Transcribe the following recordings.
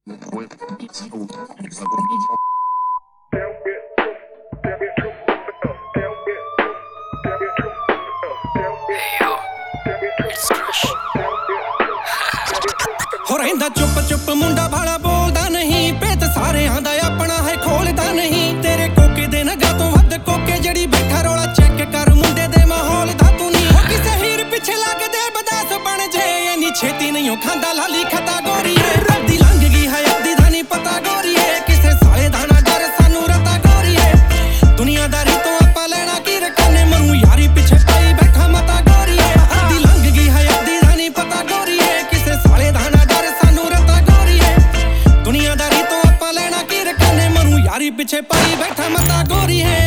हो रहिंदा चुप चुप मुंडा भाला बोलदा नहीं पेत सारेयां दा अपना है खोलदा नहीं तेरे कोके दे नगा तो वध कोके जड़ी बैठा रोला चेक कर मुंडे दे माहौल दा तू नहीं हो किसे हीर पिछे लगदे बदास बन जे इन्नी छेती नहीं हो खांदा लाली खता गोरी है रद्दी लंघ गई है अद्दी दा नहीं पता गोरी है किसे साले दा ना डर सानू रता गोरी है दुनियादारी तो आपा लेना की रखने मरू यारी पिछे पाई बैठा मता गोरी है अद्दी लंघ गई है अद्दी दा नहीं पता गोरी है किसे साले दा ना डर सानू रता गोरी है दुनियादारी तो आपा लेना की रखने मरू यारी पिछे पाई बैठा मता गोरी है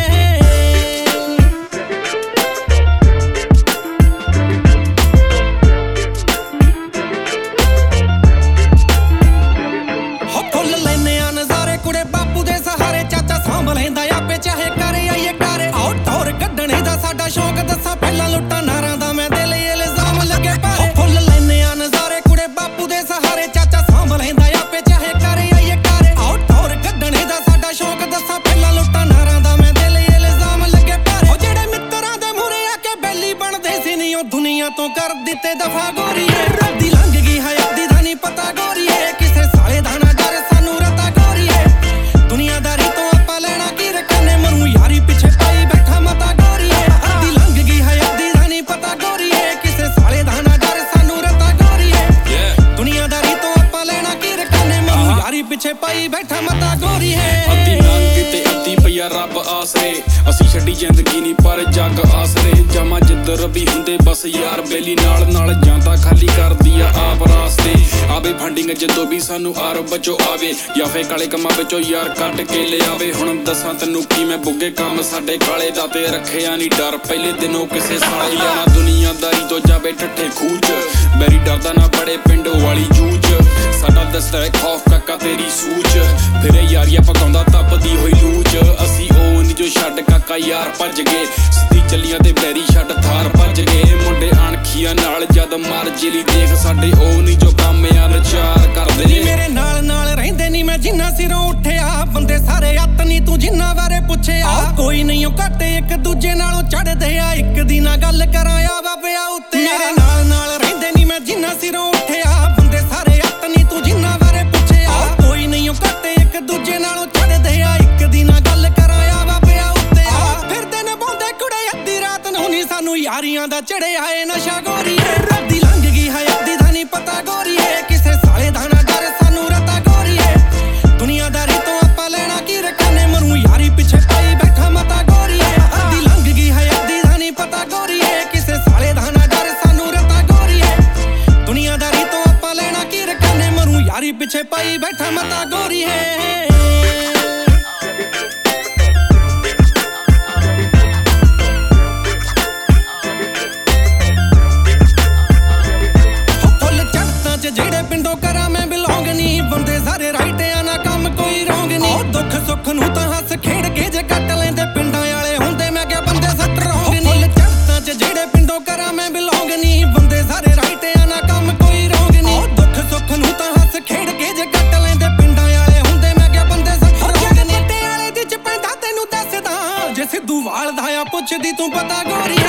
शौक दसा पहला लुटा नारा दा मैं दिल इल्जाम लगे पारे फुल लेने आ नजारे कुड़े बापू दे सहारे चाचा सांभ लैंदा आपे चाहे करे आइए करे आउट और कड्डणे दा साडा शौक दसा पहला लुटा नारा दा मैं दिल इल्जाम लगे पारे ओ जेड़े मित्तरां दे मूरे आके बैली बनदे सी नी ओ दुनिया तो कर दिते दफा गोरी है रद्दी लंघ गई है अद्दी दा नहीं पता गोरी है किसे साले दा ना डर सानू रता गोरी है दुनियादारी तो आपा लेना की रखने मरू यारी पिछे पाई बैठा मता गोरी है पिछे पाई बैठा मता गोरी है अद्दी नंग ते अद्दी पईया रब आसरे असी छड्डी जिंदगी नी पर जग आसरे जमा जिद्दर भी हुंदे बस यार बेली नाल नाल ਜਾਂਦਾ खाली कर दिया आप रास्ते आवे फंडिंग जदों भी सानू आर बचो आवे या फे काले कमां विचों यार कट के ले आवे हुण दसां तैनूं की मैं बुगे काम साडे काले दा ते रखिया नी डर पहले दिनों किसे साली ना दुनियादारी तो जावे ठट्ठे खूच मेरी डरदा ना बड़े पिंडों वाली जूझ साडा दसदा खौफ काका तेरी सूच फिरे यारियां पकाउंदा तपदी होई लूच असी ओ नी जो छड्ड काका यार भज गए सिੱਧੀ ਚੱਲੀਆਂ ਤੇ ਬੈਰੀ ਛੱਡ ਥਾਰ ਭੱਜ ਗਏ ਮੁੰਡੇ ਅਣਖੀਆਂ ਨਾਲ ਜਦ ਮਰਜ਼ੀ ਲਈ ਦੇਖ ਸਾਡੇ ਉਹ ਨੀ ਜੋ ਕੰਮ ਆ ਨਚਾਰ ਕਰਦੇ ਨੀ ਮੇਰੇ ਨਾਲ ਨਾਲ ਰਹਿੰਦੇ ਨੀ ਮੈਂ ਜਿੰਨਾ ਸਿਰੋਂ ਉੱਠਿਆ ਬੰਦੇ ਸਾਰੇ ਅੱਤ ਨੀ ਤੂੰ ਜਿੰਨਾ ਬਾਰੇ ਪੁੱਛਿਆ ਕੋਈ ਨਹੀਂ ਉਹ ਘੱਟ ਇੱਕ ਦੂਜੇ ਨਾਲੋਂ ਚੜਦੇ ਆ ਇੱਕ ਦੀ ਨਾ ਗੱਲ ਕਰਾਂ ਆ ਬਾਬਿਆ ਉੱਤੇ ਮੇਰੇ ਨਾਲ ਨਾਲ ਰਹਿੰਦੇ ਨੀ ਮੈਂ ਜਿੰਨਾ ਸਿਰੋਂ ਉੱਠਿਆ ਬੰਦੇ ਸਾਰੇ ਅੱਤ ਨੀ ਤੂੰ ਜਿੰਨਾ ਬਾਰੇ ਪੁੱਛਿਆ ਕੋਈ ਨਹੀਂ ਉਹ ਘੱਟ ਇੱਕ ਦੂਜੇ ਨਾਲੋਂ ਚੜਦੇ ਆ ਇੱਕ ਦੀ ਨਾ ਗੱਲ ਕਰਾਂ ਆ ਬਾਬਿਆ ਉੱਤੇ ਫਿਰਦੇ ਨੇ ਬੋਂਦੇ ਕੁੜੇ ਅੱਧੀ ਰਾਤ ਨੂੰ ਨੀ ਸਾਨੂੰ ਯਾਰੀਆਂ ਦਾ ਚੜਿਆ ਏ ਨਸ਼ਾ ਗੋਰੀ ਏ ਰੱਦੀ ਲੰਘ ਗਈ ਹੈ ਅੱਧੀ ਦਾ ਨਹੀਂ ਪਤਾ ਗੋਰੀ ਏ ਕਿਸੇ ਸਾਲੇ ਦਾ ਨਾ ਡਰ ਸਾਨੂੰ ਰਤਾ ਗੋਰੀ ਏ ਦੁਨੀਆਦਾਰੀ ਤੋਂ ਆਪਾਂ ਲੈਣਾ ਕੀ ਰੱਖਣੇ ਮਰੂ ਯਾਰੀ ਪਿੱਛੇ ਪਾਈ ਬੈਠਾ ਮਤਾ ਗੋਰੀ ਏ ਅੱਧੀ ਲੰਘ ਗਈ ਹੈ ਅੱਧੀ ਦਾ ਨਹੀਂ ਪਤਾ ਗੋਰੀ ਏ ਕਿਸੇ ਸਾਲੇ ਦਾ ਨਾ ਡਰ ਸਾਨੂੰ ਰਤਾ ਗੋਰੀ ਏ ਦੁਨੀਆਦਾਰੀ ਤੋਂ ਆਪਾਂ ਲੈਣਾ ਕੀ ਰੱਖਣੇ ਮਰੂ ਯਾਰੀ ਪਿੱਛੇ ਪਾਈ ਬੈਠਾ ਮਤਾ ਗੋਰੀ ਏ ਸੁੱਖ ਨੂੰ ਤਾਂ ਹੱਸ ਖੇਡ ਕੇ ਜੇ ਕੱਟ ਲੈਂਦੇ ਪਿੰਡਾਂ ਵਾਲੇ ਹੁੰਦੇ ਮੈਂ ਕਿਹਾ ਬੰਦੇ ਸੱਟ ਰੋਂਗ ਨਹੀਂ ਚੜਤਾਂ ਚ ਜਿਹੜੇ ਪਿੰਡੋਂ ਕਰਾਂ ਮੈਂ ਬਿਲੋਂਗ ਨਹੀਂ ਬੰਦੇ ਸਾਰੇ ਰਾਈਟ ਆ ਨਾ ਕੰਮ ਕੋਈ ਰੋਂਗ ਨਹੀਂ ਦੁੱਖ ਸੁੱਖ ਨੂੰ ਤਾਂ ਹੱਸ ਖੇਡ ਕੇ ਜੇ ਕੱਟ ਲੈਂਦੇ ਪਿੰਡਾਂ ਵਾਲੇ ਹੁੰਦੇ ਮੈਂ ਕਿਹਾ ਬੰਦੇ ਸੱਟ ਰੋਂਗ ਨਹੀਂ ਤੇ ਵਾਲੇ ਦੀ ਚ ਪੈਂਦਾ ਤੈਨੂੰ ਦੱਸਦਾ ਜੇ ਸਿੱਧੂ ਵਾਲਦਾ ਆ ਪੁੱਛਦੀ ਤੂੰ ਪਤਾ ਗੋਰੀ